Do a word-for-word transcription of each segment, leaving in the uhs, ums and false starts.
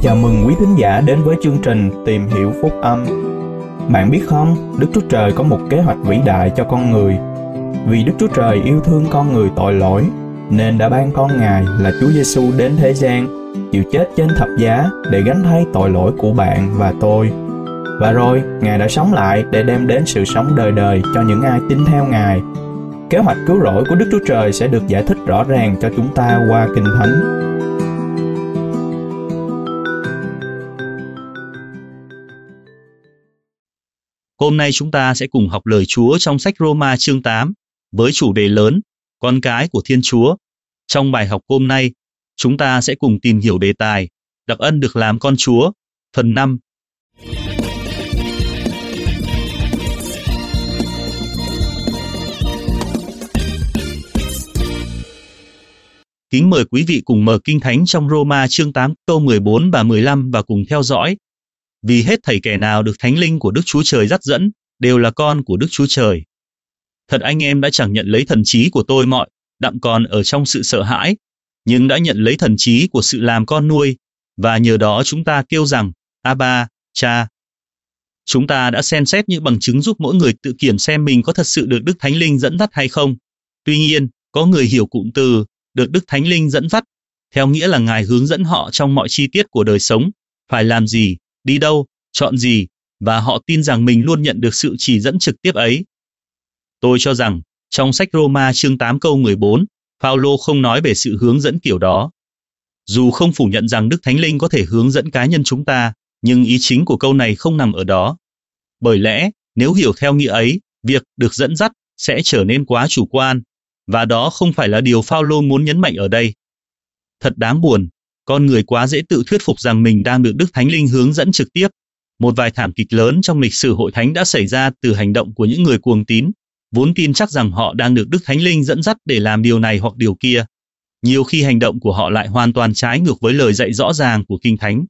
Chào mừng quý thính giả đến với chương trình Tìm hiểu phúc âm. Bạn biết không, Đức Chúa Trời có một kế hoạch vĩ đại cho con người. Vì Đức Chúa Trời yêu thương con người tội lỗi, nên đã ban con Ngài là Chúa Giêsu đến thế gian, chịu chết trên thập giá để gánh thay tội lỗi của bạn và tôi. Và rồi, Ngài đã sống lại để đem đến sự sống đời đời cho những ai tin theo Ngài. Kế hoạch cứu rỗi của Đức Chúa Trời sẽ được giải thích rõ ràng cho chúng ta qua Kinh Thánh. Hôm nay chúng ta sẽ cùng học lời Chúa trong sách Roma chương tám với chủ đề lớn, con cái của Thiên Chúa. Trong bài học hôm nay, chúng ta sẽ cùng tìm hiểu đề tài đặc ân được làm con Chúa, phần năm. Kính mời quý vị cùng mở Kinh Thánh trong Roma chương tám câu mười bốn và mười lăm và cùng theo dõi. Vì hết thảy kẻ nào được Thánh Linh của Đức Chúa Trời dắt dẫn, đều là con của Đức Chúa Trời. Thật anh em đã chẳng nhận lấy thần trí của tôi mọi, đặng còn ở trong sự sợ hãi, nhưng đã nhận lấy thần trí của sự làm con nuôi, và nhờ đó chúng ta kêu rằng, Abba, Cha. Chúng ta đã xem xét những bằng chứng giúp mỗi người tự kiểm xem mình có thật sự được Đức Thánh Linh dẫn dắt hay không. Tuy nhiên, có người hiểu cụm từ, được Đức Thánh Linh dẫn dắt, theo nghĩa là Ngài hướng dẫn họ trong mọi chi tiết của đời sống, phải làm gì, đi đâu, chọn gì, và họ tin rằng mình luôn nhận được sự chỉ dẫn trực tiếp ấy. Tôi cho rằng, trong sách Roma chương tám câu mười bốn, Phaolô không nói về sự hướng dẫn kiểu đó. Dù không phủ nhận rằng Đức Thánh Linh có thể hướng dẫn cá nhân chúng ta, nhưng ý chính của câu này không nằm ở đó. Bởi lẽ, nếu hiểu theo nghĩa ấy, việc được dẫn dắt sẽ trở nên quá chủ quan, và đó không phải là điều Phaolô muốn nhấn mạnh ở đây. Thật đáng buồn, con người quá dễ tự thuyết phục rằng mình đang được Đức Thánh Linh hướng dẫn trực tiếp. Một vài thảm kịch lớn trong lịch sử hội thánh đã xảy ra từ hành động của những người cuồng tín, vốn tin chắc rằng họ đang được Đức Thánh Linh dẫn dắt để làm điều này hoặc điều kia. Nhiều khi hành động của họ lại hoàn toàn trái ngược với lời dạy rõ ràng của Kinh Thánh.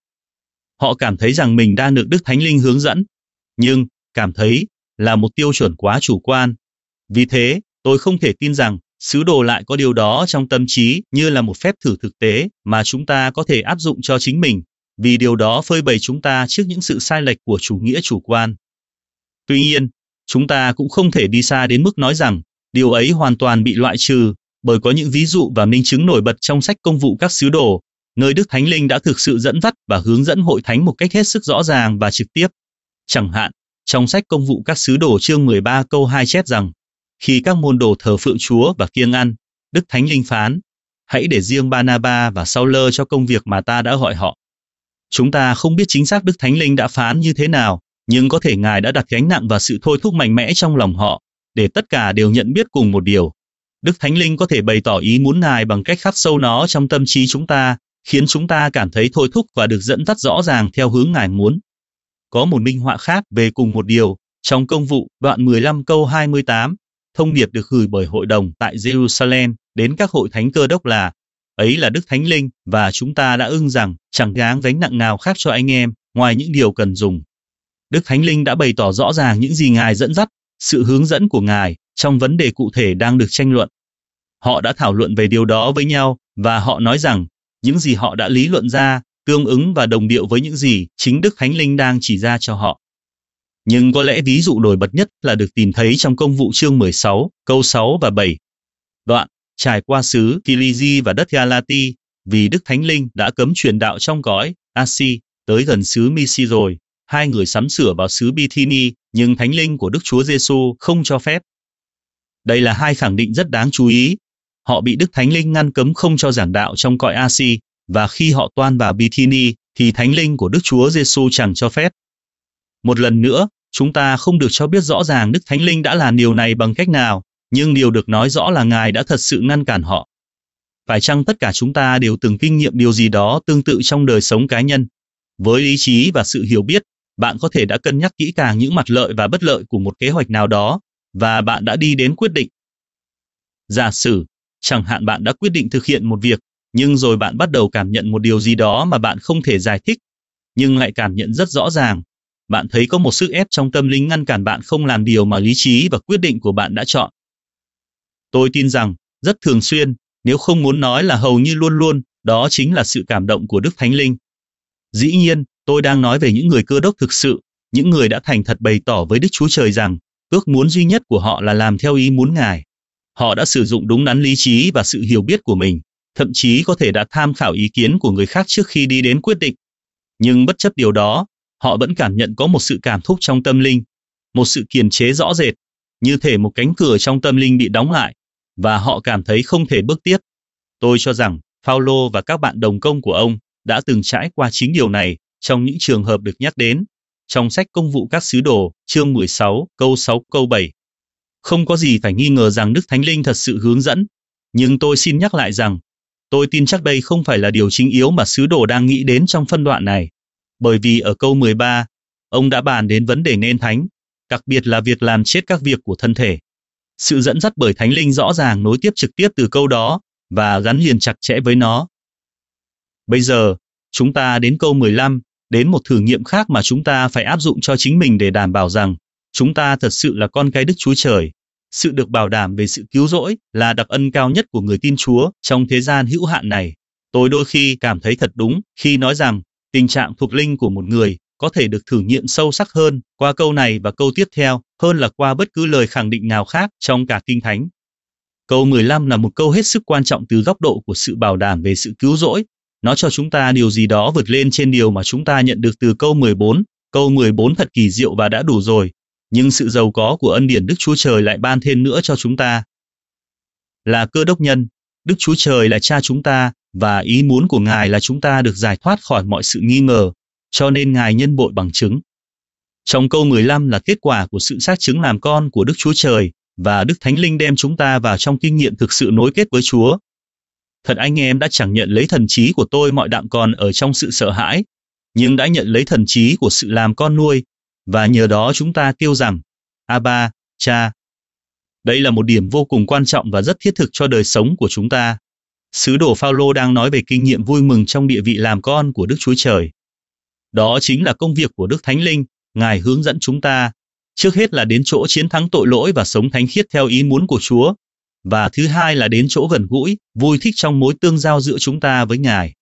Họ cảm thấy rằng mình đang được Đức Thánh Linh hướng dẫn, nhưng cảm thấy là một tiêu chuẩn quá chủ quan. Vì thế, tôi không thể tin rằng sứ đồ lại có điều đó trong tâm trí như là một phép thử thực tế mà chúng ta có thể áp dụng cho chính mình, vì điều đó phơi bày chúng ta trước những sự sai lệch của chủ nghĩa chủ quan. Tuy nhiên, chúng ta cũng không thể đi xa đến mức nói rằng điều ấy hoàn toàn bị loại trừ, bởi có những ví dụ và minh chứng nổi bật trong sách Công vụ các sứ đồ, nơi Đức Thánh Linh đã thực sự dẫn dắt và hướng dẫn hội thánh một cách hết sức rõ ràng và trực tiếp. Chẳng hạn, trong sách Công vụ các sứ đồ chương mười ba câu hai chép rằng, khi các môn đồ thờ phượng Chúa và kiêng ăn, Đức Thánh Linh phán, hãy để riêng Ba-na-ba và Sau-lơ cho công việc mà ta đã gọi họ. Chúng ta không biết chính xác Đức Thánh Linh đã phán như thế nào, nhưng có thể Ngài đã đặt gánh nặng và sự thôi thúc mạnh mẽ trong lòng họ, để tất cả đều nhận biết cùng một điều. Đức Thánh Linh có thể bày tỏ ý muốn Ngài bằng cách khắc sâu nó trong tâm trí chúng ta, khiến chúng ta cảm thấy thôi thúc và được dẫn dắt rõ ràng theo hướng Ngài muốn. Có một minh họa khác về cùng một điều, trong Công vụ, đoạn mười lăm câu hai mươi tám, thông điệp được gửi bởi hội đồng tại Jerusalem đến các hội thánh Cơ Đốc là, ấy là Đức Thánh Linh, và chúng ta đã ưng rằng chẳng gáng gánh nặng nào khác cho anh em, ngoài những điều cần dùng. Đức Thánh Linh đã bày tỏ rõ ràng những gì Ngài dẫn dắt, sự hướng dẫn của Ngài trong vấn đề cụ thể đang được tranh luận. Họ đã thảo luận về điều đó với nhau, và họ nói rằng những gì họ đã lý luận ra tương ứng và đồng điệu với những gì chính Đức Thánh Linh đang chỉ ra cho họ. Nhưng có lẽ ví dụ nổi bật nhất là được tìm thấy trong Công vụ chương mười sáu, câu sáu và bảy. Đoạn, trải qua xứ Kilizi và đất Galati, vì Đức Thánh Linh đã cấm truyền đạo trong cõi Asi, tới gần xứ Misi rồi, hai người sắm sửa vào xứ Bithini, nhưng Thánh Linh của Đức Chúa Giêsu không cho phép. Đây là hai khẳng định rất đáng chú ý. Họ bị Đức Thánh Linh ngăn cấm không cho giảng đạo trong cõi Asi, và khi họ toan vào Bithini, thì Thánh Linh của Đức Chúa Giêsu chẳng cho phép. Một lần nữa, chúng ta không được cho biết rõ ràng Đức Thánh Linh đã làm điều này bằng cách nào, nhưng điều được nói rõ là Ngài đã thật sự ngăn cản họ. Phải chăng tất cả chúng ta đều từng kinh nghiệm điều gì đó tương tự trong đời sống cá nhân? Với lý trí và sự hiểu biết, bạn có thể đã cân nhắc kỹ càng những mặt lợi và bất lợi của một kế hoạch nào đó, và bạn đã đi đến quyết định. Giả sử, chẳng hạn bạn đã quyết định thực hiện một việc, nhưng rồi bạn bắt đầu cảm nhận một điều gì đó mà bạn không thể giải thích, nhưng lại cảm nhận rất rõ ràng. Bạn thấy có một sức ép trong tâm linh ngăn cản bạn không làm điều mà lý trí và quyết định của bạn đã chọn. Tôi tin rằng, rất thường xuyên, nếu không muốn nói là hầu như luôn luôn, đó chính là sự cảm động của Đức Thánh Linh. Dĩ nhiên, tôi đang nói về những người Cơ đốc thực sự, những người đã thành thật bày tỏ với Đức Chúa Trời rằng ước muốn duy nhất của họ là làm theo ý muốn Ngài. Họ đã sử dụng đúng đắn lý trí và sự hiểu biết của mình, thậm chí có thể đã tham khảo ý kiến của người khác trước khi đi đến quyết định. Nhưng bất chấp điều đó, họ vẫn cảm nhận có một sự cảm thúc trong tâm linh, một sự kiềm chế rõ rệt, như thể một cánh cửa trong tâm linh bị đóng lại, và họ cảm thấy không thể bước tiếp. Tôi cho rằng Phao-lô và các bạn đồng công của ông đã từng trải qua chính điều này trong những trường hợp được nhắc đến trong sách Công vụ các sứ đồ, chương mười sáu, câu sáu, câu bảy. Không có gì phải nghi ngờ rằng Đức Thánh Linh thật sự hướng dẫn, nhưng tôi xin nhắc lại rằng tôi tin chắc đây không phải là điều chính yếu mà sứ đồ đang nghĩ đến trong phân đoạn này, bởi vì ở câu mười ba, ông đã bàn đến vấn đề nên thánh, đặc biệt là việc làm chết các việc của thân thể. Sự dẫn dắt bởi Thánh Linh rõ ràng nối tiếp trực tiếp từ câu đó và gắn liền chặt chẽ với nó. Bây giờ, chúng ta đến câu mười lăm, đến một thử nghiệm khác mà chúng ta phải áp dụng cho chính mình để đảm bảo rằng chúng ta thật sự là con cái Đức Chúa Trời. Sự được bảo đảm về sự cứu rỗi là đặc ân cao nhất của người tin Chúa trong thế gian hữu hạn này. Tôi đôi khi cảm thấy thật đúng khi nói rằng tình trạng thuộc linh của một người có thể được thử nghiệm sâu sắc hơn qua câu này và câu tiếp theo hơn là qua bất cứ lời khẳng định nào khác trong cả Kinh Thánh. Câu mười lăm là một câu hết sức quan trọng từ góc độ của sự bảo đảm về sự cứu rỗi. Nó cho chúng ta điều gì đó vượt lên trên điều mà chúng ta nhận được từ câu mười bốn. Câu mười bốn thật kỳ diệu và đã đủ rồi, nhưng sự giàu có của ân điển Đức Chúa Trời lại ban thêm nữa cho chúng ta. Là Cơ đốc nhân, Đức Chúa Trời là Cha chúng ta, và ý muốn của Ngài là chúng ta được giải thoát khỏi mọi sự nghi ngờ, cho nên Ngài nhân bội bằng chứng. Trong câu mười lăm là kết quả của sự xác chứng làm con của Đức Chúa Trời, và Đức Thánh Linh đem chúng ta vào trong kinh nghiệm thực sự nối kết với Chúa. Thật anh em đã chẳng nhận lấy thần trí của tôi mọi đặng còn ở trong sự sợ hãi, nhưng đã nhận lấy thần trí của sự làm con nuôi, và nhờ đó chúng ta kêu rằng, Abba, Cha. Đây là một điểm vô cùng quan trọng và rất thiết thực cho đời sống của chúng ta. Sứ đồ Phao-lô đang nói về kinh nghiệm vui mừng trong địa vị làm con của Đức Chúa Trời. Đó chính là công việc của Đức Thánh Linh, Ngài hướng dẫn chúng ta, trước hết là đến chỗ chiến thắng tội lỗi và sống thánh khiết theo ý muốn của Chúa, và thứ hai là đến chỗ gần gũi, vui thích trong mối tương giao giữa chúng ta với Ngài.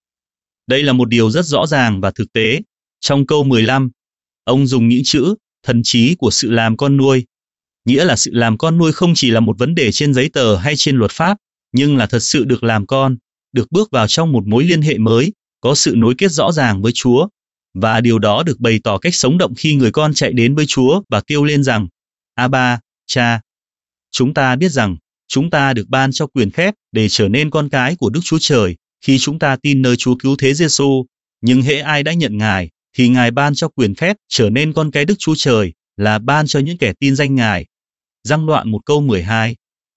Đây là một điều rất rõ ràng và thực tế. Trong câu mười lăm, ông dùng những chữ thần trí của sự làm con nuôi, nghĩa là sự làm con nuôi không chỉ là một vấn đề trên giấy tờ hay trên luật pháp, nhưng là thật sự được làm con, được bước vào trong một mối liên hệ mới, có sự nối kết rõ ràng với Chúa, và điều đó được bày tỏ cách sống động khi người con chạy đến với Chúa và kêu lên rằng, Abba, Cha. Chúng ta biết rằng, chúng ta được ban cho quyền phép để trở nên con cái của Đức Chúa Trời khi chúng ta tin nơi Chúa Cứu Thế Giêsu, nhưng hễ ai đã nhận Ngài, thì Ngài ban cho quyền phép trở nên con cái Đức Chúa Trời, là ban cho những kẻ tin danh Ngài. Giăng đoạn một câu mười hai.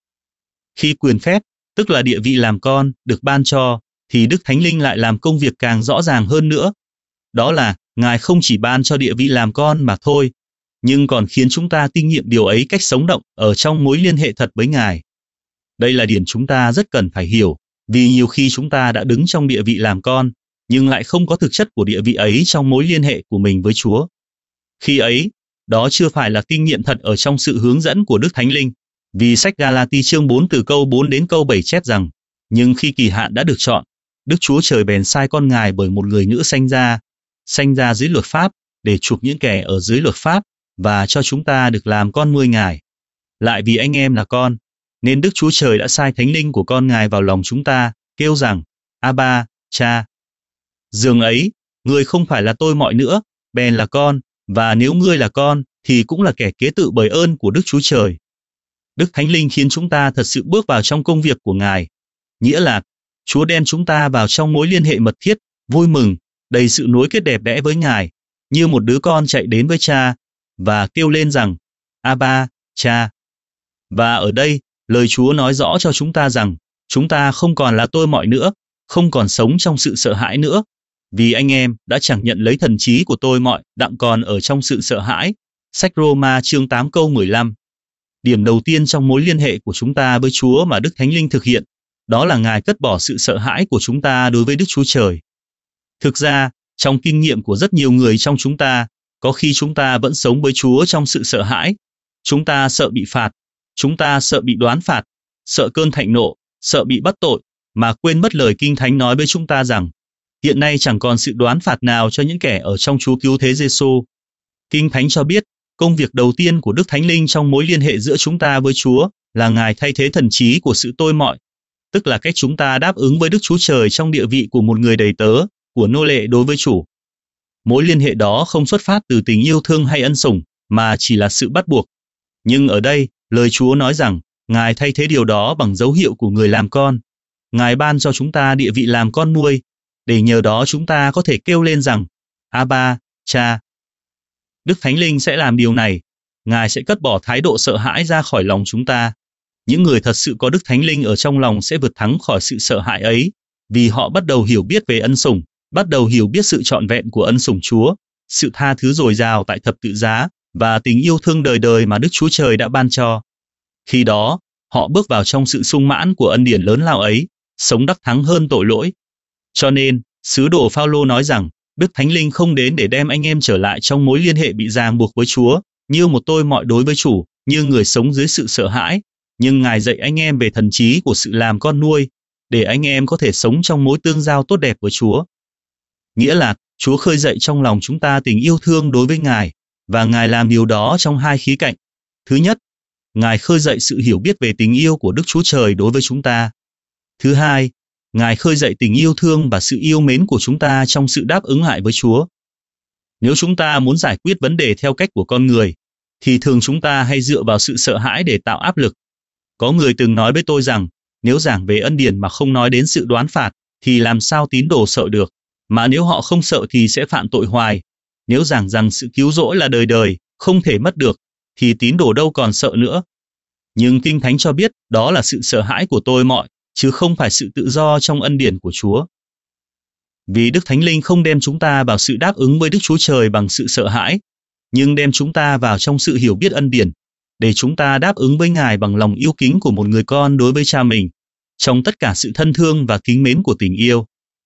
Khi quyền phép, tức là địa vị làm con, được ban cho, thì Đức Thánh Linh lại làm công việc càng rõ ràng hơn nữa. Đó là, Ngài không chỉ ban cho địa vị làm con mà thôi, nhưng còn khiến chúng ta kinh nghiệm điều ấy cách sống động ở trong mối liên hệ thật với Ngài. Đây là điểm chúng ta rất cần phải hiểu, vì nhiều khi chúng ta đã đứng trong địa vị làm con, nhưng lại không có thực chất của địa vị ấy trong mối liên hệ của mình với Chúa. Khi ấy, đó chưa phải là kinh nghiệm thật ở trong sự hướng dẫn của Đức Thánh Linh, vì sách Ga-la-ti chương bốn từ câu bốn đến câu bảy chép rằng, nhưng khi kỳ hạn đã được chọn, Đức Chúa Trời bèn sai con Ngài bởi một người nữ sanh ra, sanh ra dưới luật pháp, để chuộc những kẻ ở dưới luật pháp, và cho chúng ta được làm con nuôi Ngài. Lại vì anh em là con, nên Đức Chúa Trời đã sai Thánh Linh của con Ngài vào lòng chúng ta, kêu rằng, Abba, Cha. Dường ấy, ngươi không phải là tôi mọi nữa, bèn là con, và nếu ngươi là con, thì cũng là kẻ kế tự bởi ơn của Đức Chúa Trời. Đức Thánh Linh khiến chúng ta thật sự bước vào trong công việc của Ngài, nghĩa là Chúa đem chúng ta vào trong mối liên hệ mật thiết, vui mừng, đầy sự nối kết đẹp đẽ với Ngài, như một đứa con chạy đến với Cha, và kêu lên rằng, Abba, Cha. Và ở đây, lời Chúa nói rõ cho chúng ta rằng, chúng ta không còn là tôi mọi nữa, không còn sống trong sự sợ hãi nữa, vì anh em đã chẳng nhận lấy thần trí của tôi mọi, đặng còn ở trong sự sợ hãi. Sách Roma chương tám câu mười lăm. Điểm đầu tiên trong mối liên hệ của chúng ta với Chúa mà Đức Thánh Linh thực hiện, đó là Ngài cất bỏ sự sợ hãi của chúng ta đối với Đức Chúa Trời. Thực ra, trong kinh nghiệm của rất nhiều người trong chúng ta, có khi chúng ta vẫn sống với Chúa trong sự sợ hãi. Chúng ta sợ bị phạt, chúng ta sợ bị đoán phạt, sợ cơn thạnh nộ, sợ bị bắt tội, mà quên mất lời Kinh Thánh nói với chúng ta rằng, Hiện nay chẳng còn sự đoán phạt nào cho những kẻ ở trong Chúa cứu thế Giêsu. Kinh Thánh cho biết, công việc đầu tiên của Đức Thánh Linh trong mối liên hệ giữa chúng ta với Chúa là Ngài thay thế thần trí của sự tôi mọi, tức là cách chúng ta đáp ứng với Đức Chúa Trời trong địa vị của một người đầy tớ, của nô lệ đối với chủ. Mối liên hệ đó không xuất phát từ tình yêu thương hay ân sủng, mà chỉ là sự bắt buộc. Nhưng ở đây, lời Chúa nói rằng, Ngài thay thế điều đó bằng dấu hiệu của người làm con. Ngài ban cho chúng ta địa vị làm con nuôi, để nhờ đó chúng ta có thể kêu lên rằng, Abba, Cha. Đức Thánh Linh sẽ làm điều này. Ngài sẽ cất bỏ thái độ sợ hãi ra khỏi lòng chúng ta. Những người thật sự có Đức Thánh Linh ở trong lòng sẽ vượt thắng khỏi sự sợ hãi ấy, vì họ bắt đầu hiểu biết về ân sủng, bắt đầu hiểu biết sự trọn vẹn của ân sủng Chúa, sự tha thứ dồi dào tại thập tự giá, và tình yêu thương đời đời mà Đức Chúa Trời đã ban cho. Khi đó, họ bước vào trong sự sung mãn của ân điển lớn lao ấy, sống đắc thắng hơn tội lỗi. Cho nên, sứ đồ Phao-lô nói rằng, Đức Thánh Linh không đến để đem anh em trở lại trong mối liên hệ bị ràng buộc với Chúa, như một tôi mọi đối với chủ, như người sống dưới sự sợ hãi, nhưng Ngài dạy anh em về thần trí của sự làm con nuôi, để anh em có thể sống trong mối tương giao tốt đẹp với Chúa. Nghĩa là, Chúa khơi dậy trong lòng chúng ta tình yêu thương đối với Ngài, và Ngài làm điều đó trong hai khía cạnh. Thứ nhất, Ngài khơi dậy sự hiểu biết về tình yêu của Đức Chúa Trời đối với chúng ta. Thứ hai, Ngài khơi dậy tình yêu thương và sự yêu mến của chúng ta trong sự đáp ứng lại với Chúa. Nếu chúng ta muốn giải quyết vấn đề theo cách của con người, thì thường chúng ta hay dựa vào sự sợ hãi để tạo áp lực. Có người từng nói với tôi rằng, nếu giảng về ân điển mà không nói đến sự đoán phạt, thì làm sao tín đồ sợ được, mà nếu họ không sợ thì sẽ phạm tội hoài. Nếu giảng rằng sự cứu rỗi là đời đời, không thể mất được, thì tín đồ đâu còn sợ nữa. Nhưng Kinh Thánh cho biết đó là sự sợ hãi của tôi mọi, chứ không phải sự tự do trong ân điển của Chúa. Vì Đức Thánh Linh không đem chúng ta vào sự đáp ứng với Đức Chúa Trời bằng sự sợ hãi, nhưng đem chúng ta vào trong sự hiểu biết ân điển, để chúng ta đáp ứng với Ngài bằng lòng yêu kính của một người con đối với cha mình, trong tất cả sự thân thương và kính mến của tình yêu.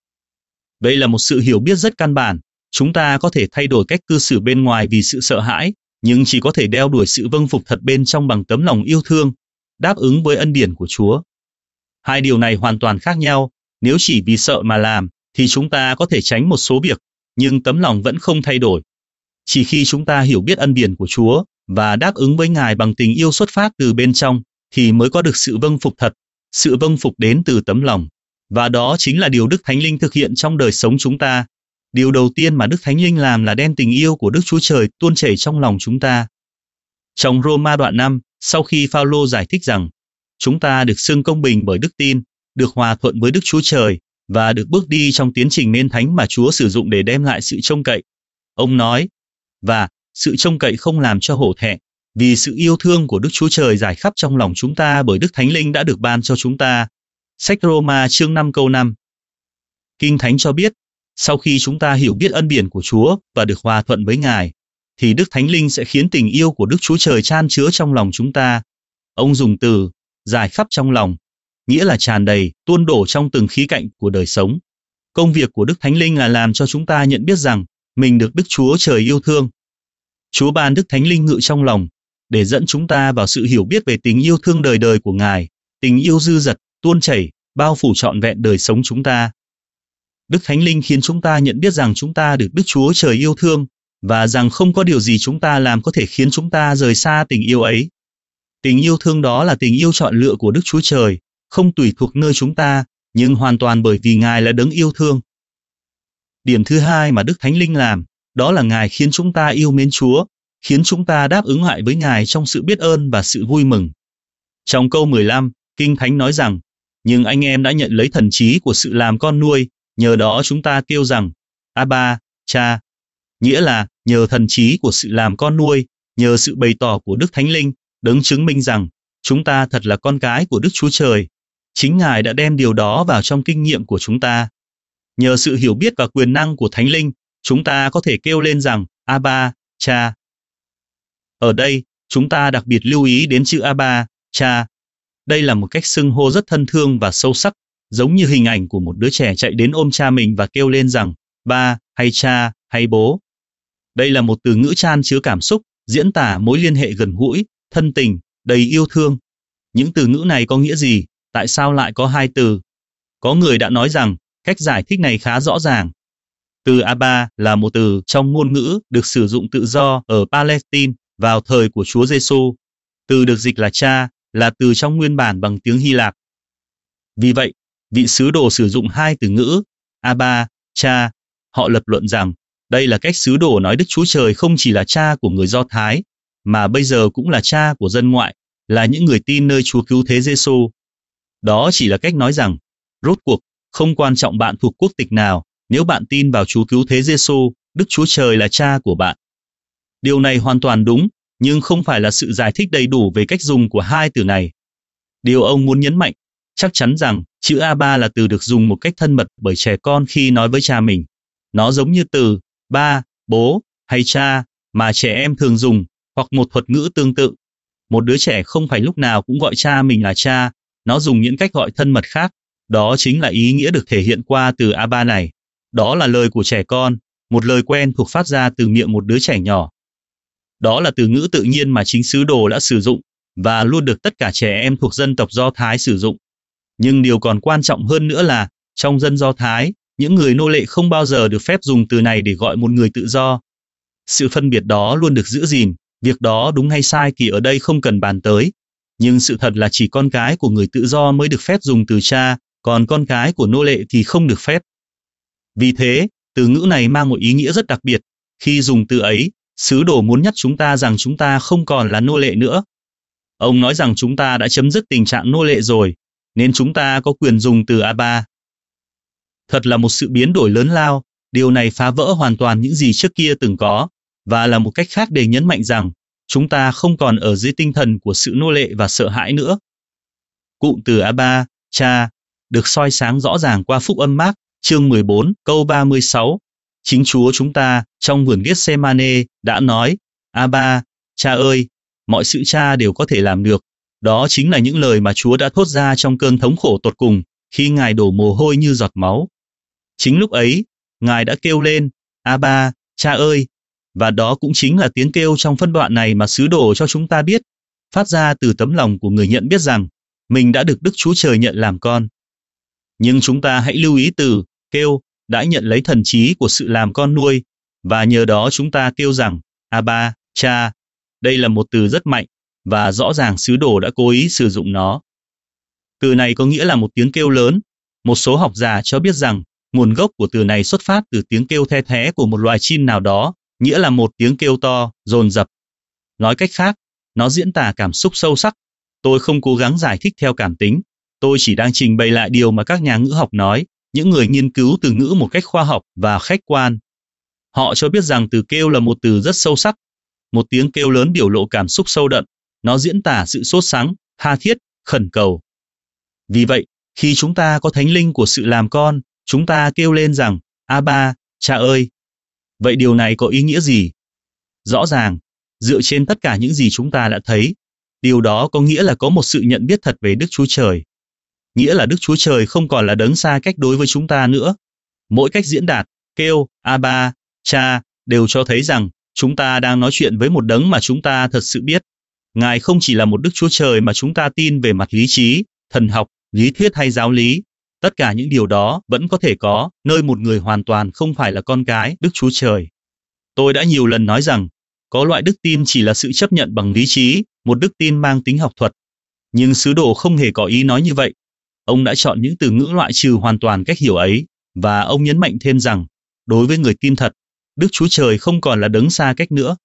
Đây là một sự hiểu biết rất căn bản. Chúng ta có thể thay đổi cách cư xử bên ngoài vì sự sợ hãi, nhưng chỉ có thể đeo đuổi sự vâng phục thật bên trong bằng tấm lòng yêu thương, đáp ứng với ân điển của Chúa. Hai điều này hoàn toàn khác nhau. Nếu chỉ vì sợ mà làm, thì chúng ta có thể tránh một số việc, nhưng tấm lòng vẫn không thay đổi. Chỉ khi chúng ta hiểu biết ân điển của Chúa và đáp ứng với Ngài bằng tình yêu xuất phát từ bên trong, thì mới có được sự vâng phục thật, sự vâng phục đến từ tấm lòng. Và đó chính là điều Đức Thánh Linh thực hiện trong đời sống chúng ta. Điều đầu tiên mà Đức Thánh Linh làm là đem tình yêu của Đức Chúa Trời tuôn chảy trong lòng chúng ta. Trong Roma đoạn năm, sau khi Phao-lô giải thích rằng chúng ta được xưng công bình bởi đức tin, được hòa thuận với Đức Chúa Trời và được bước đi trong tiến trình nên thánh mà Chúa sử dụng để đem lại sự trông cậy. Ông nói, và sự trông cậy không làm cho hổ thẹn, vì sự yêu thương của Đức Chúa Trời rải khắp trong lòng chúng ta bởi Đức Thánh Linh đã được ban cho chúng ta. Sách Roma chương năm câu năm. Kinh Thánh cho biết, sau khi chúng ta hiểu biết ân điển của Chúa và được hòa thuận với Ngài, thì Đức Thánh Linh sẽ khiến tình yêu của Đức Chúa Trời chan chứa trong lòng chúng ta. Ông dùng từ rải khắp trong lòng, nghĩa là tràn đầy, tuôn đổ trong từng khía cạnh của đời sống. Công việc của Đức Thánh Linh là làm cho chúng ta nhận biết rằng mình được Đức Chúa Trời yêu thương. Chúa ban Đức Thánh Linh ngự trong lòng để dẫn chúng ta vào sự hiểu biết về tình yêu thương đời đời của Ngài, tình yêu dư dật, tuôn chảy, bao phủ trọn vẹn đời sống chúng ta. Đức Thánh Linh khiến chúng ta nhận biết rằng chúng ta được Đức Chúa Trời yêu thương và rằng không có điều gì chúng ta làm có thể khiến chúng ta rời xa tình yêu ấy. Tình yêu thương đó là tình yêu chọn lựa của Đức Chúa Trời, không tùy thuộc nơi chúng ta, nhưng hoàn toàn bởi vì Ngài là đấng yêu thương. Điểm thứ hai mà Đức Thánh Linh làm, đó là Ngài khiến chúng ta yêu mến Chúa, khiến chúng ta đáp ứng lại với Ngài trong sự biết ơn và sự vui mừng. Trong câu mười lăm, Kinh Thánh nói rằng, nhưng anh em đã nhận lấy thần trí của sự làm con nuôi, nhờ đó chúng ta kêu rằng, Abba, Cha. Nghĩa là, nhờ thần trí của sự làm con nuôi, nhờ sự bày tỏ của Đức Thánh Linh, đấng chứng minh rằng, chúng ta thật là con cái của Đức Chúa Trời. Chính Ngài đã đem điều đó vào trong kinh nghiệm của chúng ta. Nhờ sự hiểu biết và quyền năng của Thánh Linh, chúng ta có thể kêu lên rằng, Abba, Cha. Ở đây, chúng ta đặc biệt lưu ý đến chữ Abba, Cha. Đây là một cách xưng hô rất thân thương và sâu sắc, giống như hình ảnh của một đứa trẻ chạy đến ôm cha mình và kêu lên rằng, ba, hay cha, hay bố. Đây là một từ ngữ chan chứa cảm xúc, diễn tả mối liên hệ gần gũi, thân tình, đầy yêu thương. Những từ ngữ này có nghĩa gì? Tại sao lại có hai từ? Có người đã nói rằng, Cách giải thích này khá rõ ràng. Từ Abba là một từ trong ngôn ngữ được sử dụng tự do ở Palestine vào thời của Chúa Giêsu. Từ được dịch là cha là từ trong nguyên bản bằng tiếng Hy Lạp. Vì vậy, vị sứ đồ sử dụng hai từ ngữ Abba, cha. Họ lập luận rằng đây là cách sứ đồ nói Đức Chúa Trời không chỉ là cha của người Do Thái, mà bây giờ cũng là cha của dân ngoại, là những người tin nơi Chúa Cứu Thế Giêsu. Đó chỉ là cách nói rằng, rốt cuộc, không quan trọng bạn thuộc quốc tịch nào, nếu bạn tin vào Chúa Cứu Thế Giêsu, Đức Chúa Trời là cha của bạn. Điều này hoàn toàn đúng, nhưng không phải là sự giải thích đầy đủ về cách dùng của hai từ này. Điều ông muốn nhấn mạnh, chắc chắn rằng chữ Abba là từ được dùng một cách thân mật bởi trẻ con khi nói với cha mình. Nó giống như từ ba, bố hay cha mà trẻ em thường dùng, hoặc một thuật ngữ tương tự. Một đứa trẻ không phải lúc nào cũng gọi cha mình là cha, nó dùng những cách gọi thân mật khác. Đó chính là ý nghĩa được thể hiện qua từ Abba này. Đó là lời của trẻ con, một lời quen thuộc phát ra từ miệng một đứa trẻ nhỏ. Đó là từ ngữ tự nhiên mà chính sứ đồ đã sử dụng, và luôn được tất cả trẻ em thuộc dân tộc Do Thái sử dụng. Nhưng điều còn quan trọng hơn nữa là, trong dân Do Thái, những người nô lệ không bao giờ được phép dùng từ này để gọi một người tự do. Sự phân biệt đó luôn được giữ gìn, việc đó đúng hay sai thì ở đây không cần bàn tới. Nhưng sự thật là chỉ con cái của người tự do mới được phép dùng từ cha, còn con cái của nô lệ thì không được phép. Vì thế, từ ngữ này mang một ý nghĩa rất đặc biệt. Khi dùng từ ấy, sứ đồ muốn nhắc chúng ta rằng chúng ta không còn là nô lệ nữa. Ông nói rằng chúng ta đã chấm dứt tình trạng nô lệ rồi, nên chúng ta có quyền dùng từ Abba. Thật là một sự biến đổi lớn lao, điều này phá vỡ hoàn toàn những gì trước kia từng có, và là một cách khác để nhấn mạnh rằng chúng ta không còn ở dưới tinh thần của sự nô lệ và sợ hãi nữa. Cụm từ Abba, cha, được soi sáng rõ ràng qua Phúc Âm Mác, chương mười bốn, câu ba mươi sáu. Chính Chúa chúng ta, trong vườn Gethsemane, đã nói, Abba, cha ơi, mọi sự cha đều có thể làm được. Đó chính là những lời mà Chúa đã thốt ra trong cơn thống khổ tột cùng, khi Ngài đổ mồ hôi như giọt máu. Chính lúc ấy, Ngài đã kêu lên, Abba, cha ơi, và đó cũng chính là tiếng kêu trong phân đoạn này mà sứ đồ cho chúng ta biết, phát ra từ tấm lòng của người nhận biết rằng, mình đã được Đức Chúa Trời nhận làm con. Nhưng chúng ta hãy lưu ý từ kêu đã nhận lấy thần trí của sự làm con nuôi, và nhờ đó chúng ta kêu rằng, Abba, cha. Đây là một từ rất mạnh, và rõ ràng sứ đồ đã cố ý sử dụng nó. Từ này có nghĩa là một tiếng kêu lớn. Một số học giả cho biết rằng, nguồn gốc của từ này xuất phát từ tiếng kêu the thé của một loài chim nào đó, nghĩa là một tiếng kêu to, dồn dập. Nói cách khác, nó diễn tả cảm xúc sâu sắc. Tôi không cố gắng giải thích theo cảm tính, tôi chỉ đang trình bày lại điều mà các nhà ngữ học nói, những người nghiên cứu từ ngữ một cách khoa học và khách quan. Họ cho biết rằng từ kêu là một từ rất sâu sắc. Một tiếng kêu lớn biểu lộ cảm xúc sâu đậm, nó diễn tả sự sốt sắng, tha thiết, khẩn cầu. Vì vậy, khi chúng ta có thánh linh của sự làm con, chúng ta kêu lên rằng, Abba, cha ơi. Vậy điều này có ý nghĩa gì? Rõ ràng, dựa trên tất cả những gì chúng ta đã thấy, điều đó có nghĩa là có một sự nhận biết thật về Đức Chúa Trời. Nghĩa là Đức Chúa Trời không còn là đấng xa cách đối với chúng ta nữa. Mỗi cách diễn đạt, kêu, Abba, cha, đều cho thấy rằng chúng ta đang nói chuyện với một đấng mà chúng ta thật sự biết. Ngài không chỉ là một Đức Chúa Trời mà chúng ta tin về mặt lý trí, thần học, lý thuyết hay giáo lý. Tất cả những điều đó vẫn có thể có, nơi một người hoàn toàn không phải là con cái Đức Chúa Trời. Tôi đã nhiều lần nói rằng, có loại đức tin chỉ là sự chấp nhận bằng lý trí, một đức tin mang tính học thuật. Nhưng sứ đồ không hề có ý nói như vậy. Ông đã chọn những từ ngữ loại trừ hoàn toàn cách hiểu ấy, và ông nhấn mạnh thêm rằng, đối với người tin thật, Đức Chúa Trời không còn là đấng xa cách nữa.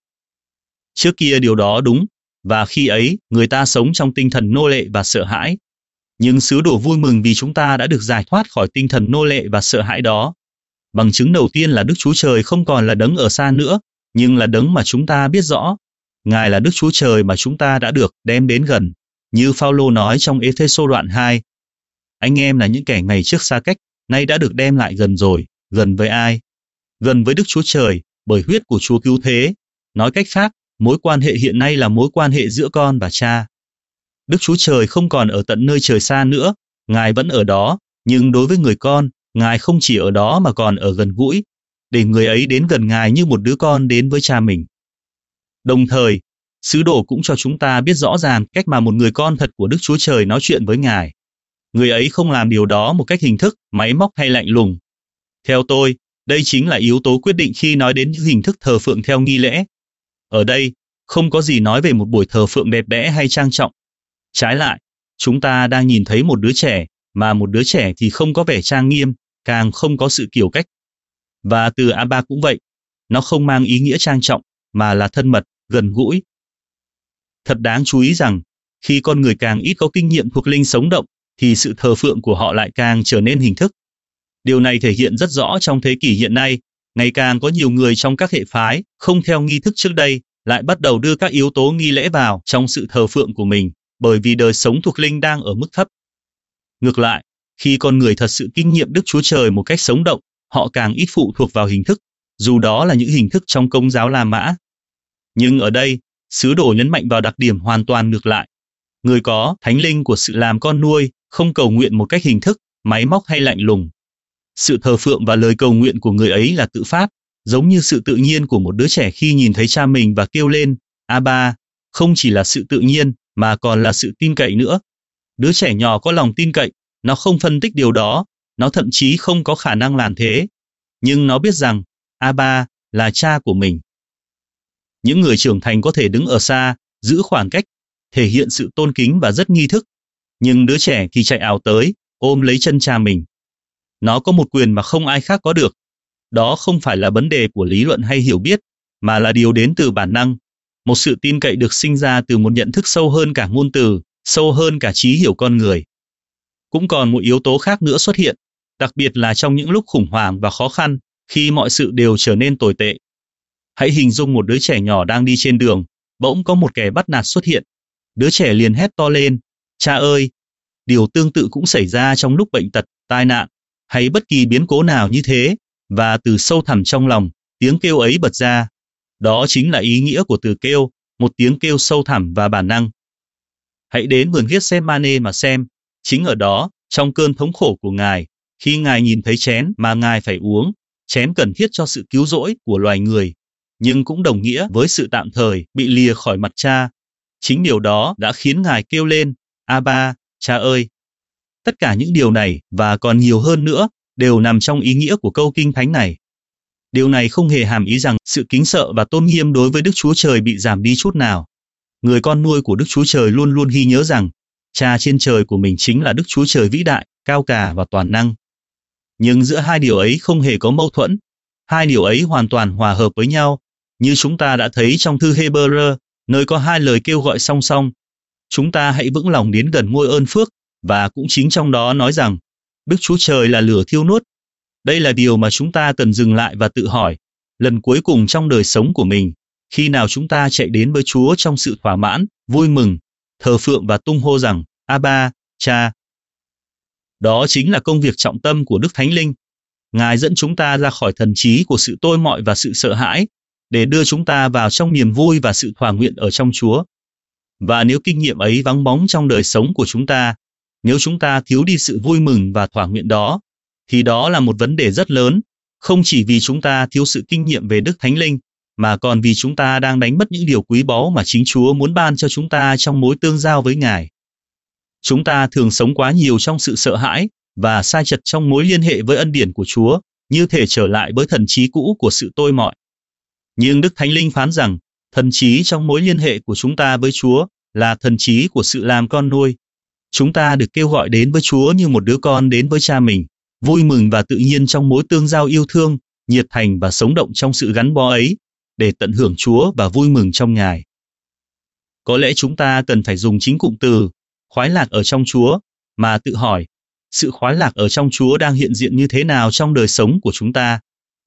Trước kia điều đó đúng, và khi ấy, người ta sống trong tinh thần nô lệ và sợ hãi. Nhưng sứ đồ vui mừng vì chúng ta đã được giải thoát khỏi tinh thần nô lệ và sợ hãi đó. Bằng chứng đầu tiên là Đức Chúa Trời không còn là đấng ở xa nữa, nhưng là đấng mà chúng ta biết rõ. Ngài là Đức Chúa Trời mà chúng ta đã được đem đến gần, như Phao-lô nói trong Ê-phê-sô đoạn hai. Anh em là những kẻ ngày trước xa cách, nay đã được đem lại gần rồi. Gần với ai? Gần với Đức Chúa Trời, bởi huyết của Chúa Cứu Thế. Nói cách khác, mối quan hệ hiện nay là mối quan hệ giữa con và cha. Đức Chúa Trời không còn ở tận nơi trời xa nữa, Ngài vẫn ở đó, nhưng đối với người con, Ngài không chỉ ở đó mà còn ở gần gũi, để người ấy đến gần Ngài như một đứa con đến với cha mình. Đồng thời, sứ đồ cũng cho chúng ta biết rõ ràng cách mà một người con thật của Đức Chúa Trời nói chuyện với Ngài. Người ấy không làm điều đó một cách hình thức, máy móc hay lạnh lùng. Theo tôi, đây chính là yếu tố quyết định khi nói đến những hình thức thờ phượng theo nghi lễ. Ở đây, không có gì nói về một buổi thờ phượng đẹp đẽ hay trang trọng. Trái lại, chúng ta đang nhìn thấy một đứa trẻ, mà một đứa trẻ thì không có vẻ trang nghiêm, càng không có sự kiểu cách. Và từ Abba cũng vậy, nó không mang ý nghĩa trang trọng, mà là thân mật, gần gũi. Thật đáng chú ý rằng, khi con người càng ít có kinh nghiệm thuộc linh sống động, thì sự thờ phượng của họ lại càng trở nên hình thức. Điều này thể hiện rất rõ trong thế kỷ hiện nay, ngày càng có nhiều người trong các hệ phái, không theo nghi thức trước đây, lại bắt đầu đưa các yếu tố nghi lễ vào trong sự thờ phượng của mình, bởi vì đời sống thuộc linh đang ở mức thấp. Ngược lại, khi con người thật sự kinh nghiệm Đức Chúa Trời một cách sống động, họ càng ít phụ thuộc vào hình thức, dù đó là những hình thức trong Công giáo La Mã. Nhưng ở đây, sứ đồ nhấn mạnh vào đặc điểm hoàn toàn ngược lại. Người có thánh linh của sự làm con nuôi, không cầu nguyện một cách hình thức, máy móc hay lạnh lùng. Sự thờ phượng và lời cầu nguyện của người ấy là tự phát, giống như sự tự nhiên của một đứa trẻ khi nhìn thấy cha mình và kêu lên, Abba, không chỉ là sự tự nhiên, mà còn là sự tin cậy nữa. Đứa trẻ nhỏ có lòng tin cậy, nó không phân tích điều đó, nó thậm chí không có khả năng làm thế. Nhưng nó biết rằng, Abba là cha của mình. Những người trưởng thành có thể đứng ở xa, giữ khoảng cách, thể hiện sự tôn kính và rất nghi thức. Nhưng đứa trẻ thì chạy ào tới, ôm lấy chân cha mình. Nó có một quyền mà không ai khác có được. Đó không phải là vấn đề của lý luận hay hiểu biết, mà là điều đến từ bản năng. Một sự tin cậy được sinh ra từ một nhận thức sâu hơn cả ngôn từ, sâu hơn cả trí hiểu con người. Cũng còn một yếu tố khác nữa xuất hiện, đặc biệt là trong những lúc khủng hoảng và khó khăn, khi mọi sự đều trở nên tồi tệ. Hãy hình dung một đứa trẻ nhỏ đang đi trên đường, bỗng có một kẻ bắt nạt xuất hiện. Đứa trẻ liền hét to lên, cha ơi! Điều tương tự cũng xảy ra trong lúc bệnh tật, tai nạn, hay bất kỳ biến cố nào như thế, và từ sâu thẳm trong lòng, tiếng kêu ấy bật ra. Đó chính là ý nghĩa của từ kêu, một tiếng kêu sâu thẳm và bản năng. Hãy đến vườn Gethsemane mà xem, chính ở đó, trong cơn thống khổ của Ngài, khi Ngài nhìn thấy chén mà Ngài phải uống, chén cần thiết cho sự cứu rỗi của loài người, nhưng cũng đồng nghĩa với sự tạm thời bị lìa khỏi mặt cha. Chính điều đó đã khiến Ngài kêu lên, Abba, cha ơi! Tất cả những điều này, và còn nhiều hơn nữa, đều nằm trong ý nghĩa của câu kinh thánh này. Điều này không hề hàm ý rằng sự kính sợ và tôn nghiêm đối với Đức Chúa Trời bị giảm đi chút nào. Người con nuôi của Đức Chúa Trời luôn luôn ghi nhớ rằng, Cha trên trời của mình chính là Đức Chúa Trời vĩ đại, cao cả và toàn năng. Nhưng giữa hai điều ấy không hề có mâu thuẫn. Hai điều ấy hoàn toàn hòa hợp với nhau, như chúng ta đã thấy trong thư Hê-bơ-rơ, nơi có hai lời kêu gọi song song. Chúng ta hãy vững lòng đến gần ngôi ơn phước, và cũng chính trong đó nói rằng, Đức Chúa Trời là lửa thiêu nuốt. Đây là điều mà chúng ta cần dừng lại và tự hỏi, lần cuối cùng trong đời sống của mình, khi nào chúng ta chạy đến với Chúa trong sự thỏa mãn, vui mừng, thờ phượng và tung hô rằng, Abba, Cha. Đó chính là công việc trọng tâm của Đức Thánh Linh. Ngài dẫn chúng ta ra khỏi thần trí của sự tôi mọi và sự sợ hãi, để đưa chúng ta vào trong niềm vui và sự thỏa nguyện ở trong Chúa. Và nếu kinh nghiệm ấy vắng bóng trong đời sống của chúng ta, nếu chúng ta thiếu đi sự vui mừng và thỏa nguyện đó, thì đó là một vấn đề rất lớn, không chỉ vì chúng ta thiếu sự kinh nghiệm về Đức Thánh Linh, mà còn vì chúng ta đang đánh mất những điều quý báu mà chính Chúa muốn ban cho chúng ta trong mối tương giao với Ngài. Chúng ta thường sống quá nhiều trong sự sợ hãi và sai chật trong mối liên hệ với ân điển của Chúa, như thể trở lại với thần trí cũ của sự tôi mọi. Nhưng Đức Thánh Linh phán rằng, thần trí trong mối liên hệ của chúng ta với Chúa là thần trí của sự làm con nuôi. Chúng ta được kêu gọi đến với Chúa như một đứa con đến với cha mình, vui mừng và tự nhiên trong mối tương giao yêu thương, nhiệt thành và sống động trong sự gắn bó ấy, để tận hưởng Chúa và vui mừng trong Ngài. Có lẽ chúng ta cần phải dùng chính cụm từ khoái lạc ở trong Chúa, mà tự hỏi, sự khoái lạc ở trong Chúa đang hiện diện như thế nào trong đời sống của chúng ta?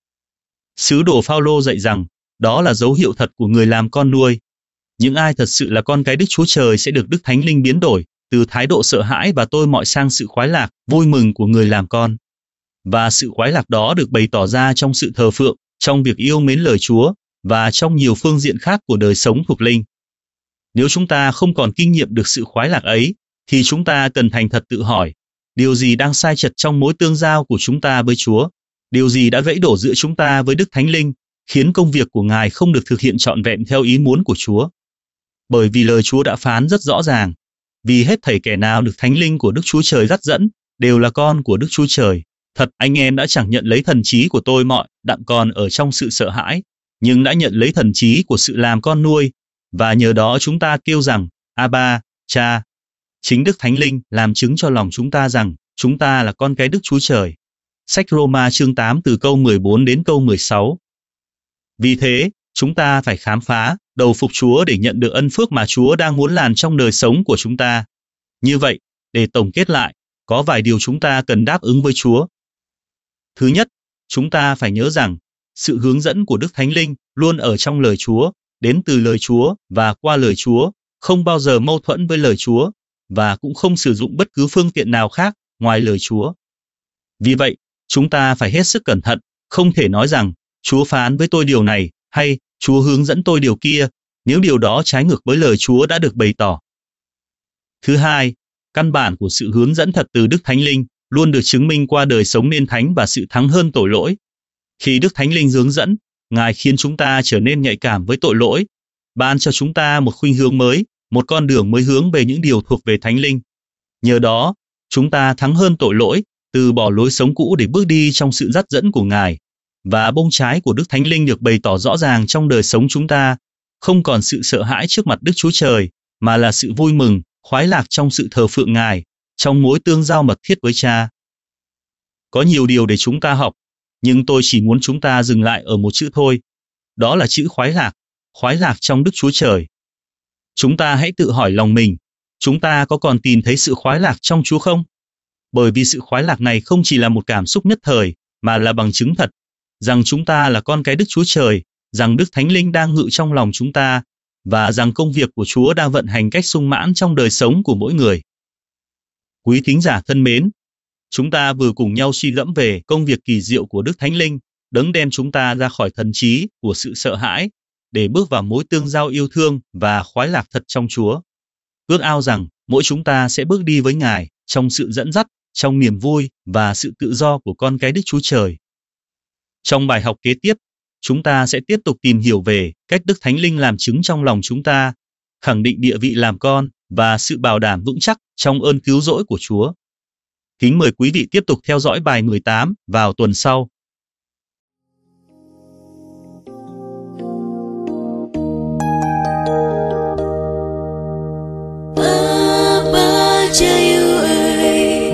Sứ đồ Phao-lô dạy rằng, đó là dấu hiệu thật của người làm con nuôi. Những ai thật sự là con cái Đức Chúa Trời sẽ được Đức Thánh Linh biến đổi, từ thái độ sợ hãi và tôi mọi sang sự khoái lạc, vui mừng của người làm con. Và sự khoái lạc đó được bày tỏ ra trong sự thờ phượng, trong việc yêu mến lời Chúa, và trong nhiều phương diện khác của đời sống thuộc linh. Nếu chúng ta không còn kinh nghiệm được sự khoái lạc ấy, thì chúng ta cần thành thật tự hỏi, điều gì đang sai chật trong mối tương giao của chúng ta với Chúa? Điều gì đã gãy đổ giữa chúng ta với Đức Thánh Linh, khiến công việc của Ngài không được thực hiện trọn vẹn theo ý muốn của Chúa? Bởi vì lời Chúa đã phán rất rõ ràng, Vì hết thảy kẻ nào được Thánh Linh của Đức Chúa Trời dắt dẫn, đều là con của Đức Chúa Trời. Thật, anh em đã chẳng nhận lấy thần trí của tôi mọi đặng còn ở trong sự sợ hãi, nhưng đã nhận lấy thần trí của sự làm con nuôi, và nhờ đó chúng ta kêu rằng, Abba, Cha. Chính Đức Thánh Linh làm chứng cho lòng chúng ta rằng, chúng ta là con cái Đức Chúa Trời. Sách Roma chương tám từ câu mười bốn đến câu mười sáu. Vì thế, chúng ta phải khám phá, đầu phục Chúa để nhận được ân phước mà Chúa đang muốn làm trong đời sống của chúng ta. Như vậy, để tổng kết lại, có vài điều chúng ta cần đáp ứng với Chúa. Thứ nhất, chúng ta phải nhớ rằng, sự hướng dẫn của Đức Thánh Linh luôn ở trong lời Chúa, đến từ lời Chúa và qua lời Chúa, không bao giờ mâu thuẫn với lời Chúa, và cũng không sử dụng bất cứ phương tiện nào khác ngoài lời Chúa. Vì vậy, chúng ta phải hết sức cẩn thận, không thể nói rằng, Chúa phán với tôi điều này, hay Chúa hướng dẫn tôi điều kia, nếu điều đó trái ngược với lời Chúa đã được bày tỏ. Thứ hai, căn bản của sự hướng dẫn thật từ Đức Thánh Linh luôn được chứng minh qua đời sống nên thánh và sự thắng hơn tội lỗi. Khi Đức Thánh Linh hướng dẫn, Ngài khiến chúng ta trở nên nhạy cảm với tội lỗi, ban cho chúng ta một khuynh hướng mới, một con đường mới hướng về những điều thuộc về Thánh Linh. Nhờ đó, chúng ta thắng hơn tội lỗi, từ bỏ lối sống cũ để bước đi trong sự dắt dẫn của Ngài, và bông trái của Đức Thánh Linh được bày tỏ rõ ràng trong đời sống chúng ta, không còn sự sợ hãi trước mặt Đức Chúa Trời, mà là sự vui mừng, khoái lạc trong sự thờ phượng Ngài, trong mối tương giao mật thiết với Cha. Có nhiều điều để chúng ta học, nhưng tôi chỉ muốn chúng ta dừng lại ở một chữ thôi, đó là chữ khoái lạc, khoái lạc trong Đức Chúa Trời. Chúng ta hãy tự hỏi lòng mình, chúng ta có còn tìm thấy sự khoái lạc trong Chúa không? Bởi vì sự khoái lạc này không chỉ là một cảm xúc nhất thời, mà là bằng chứng thật, rằng chúng ta là con cái Đức Chúa Trời, rằng Đức Thánh Linh đang ngự trong lòng chúng ta, và rằng công việc của Chúa đang vận hành cách sung mãn trong đời sống của mỗi người. Quý thính giả thân mến, chúng ta vừa cùng nhau suy gẫm về công việc kỳ diệu của Đức Thánh Linh, đấng đem chúng ta ra khỏi thần trí của sự sợ hãi, để bước vào mối tương giao yêu thương và khoái lạc thật trong Chúa. Ước ao rằng mỗi chúng ta sẽ bước đi với Ngài trong sự dẫn dắt, trong niềm vui và sự tự do của con cái Đức Chúa Trời. Trong bài học kế tiếp, chúng ta sẽ tiếp tục tìm hiểu về cách Đức Thánh Linh làm chứng trong lòng chúng ta, khẳng định địa vị làm con và sự bảo đảm vững chắc trong ơn cứu rỗi của Chúa. Kính mời quý vị tiếp tục theo dõi bài mười tám vào tuần sau. Abba Cha yêu ơi,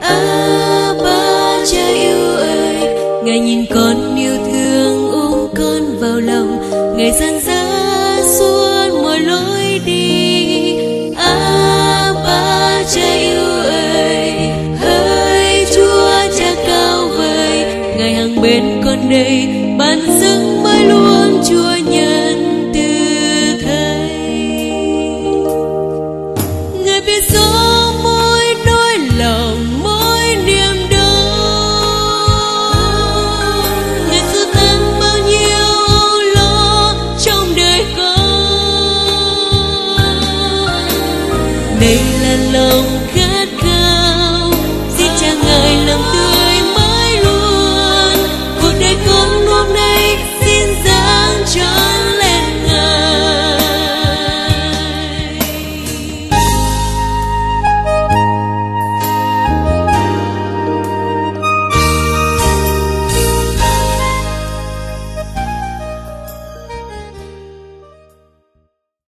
Abba Cha yêu ơi, Ngài nhìn con yêu thương ôm con vào lòng, Ngài dang dã suốt mọi lối đi. Abba Cha yêu ơi, hỡi Chúa Cha cao vời, Ngài hằng bên con đây